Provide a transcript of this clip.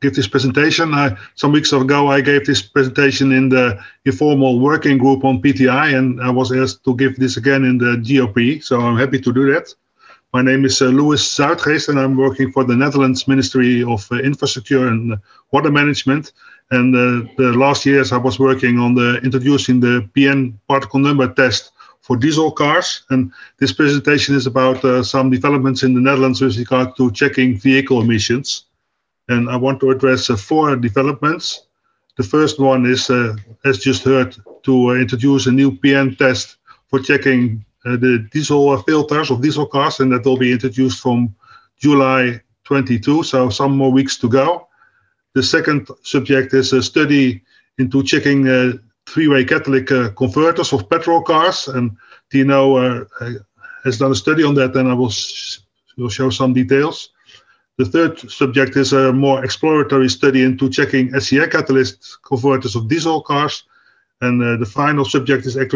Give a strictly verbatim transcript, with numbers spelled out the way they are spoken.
give this presentation. I, some weeks ago, I gave this presentation in the informal working group on P T I, and I was asked to give this again in the G O P, so I'm happy to do that. My name is uh, Louis Zuidgeest, and I'm working for the Netherlands Ministry of uh, Infrastructure and Water Management. And uh, the last years I was working on the introducing the P N particle number test for diesel cars. And this presentation is about uh, some developments in the Netherlands with regard to checking vehicle emissions. And I want to address uh, four developments. The first one is, uh, as just heard, to uh, introduce a new P N test for checking uh, the diesel filters of diesel cars, and that will be introduced from July twenty-two, so some more weeks to go. The second subject is a study into checking uh, three-way catalytic uh, converters of petrol cars, and Tino uh, has done a study on that, and I will, sh will show some details. The third subject is a more exploratory study into checking S C R catalyst converters of diesel cars, and uh, the final subject is actually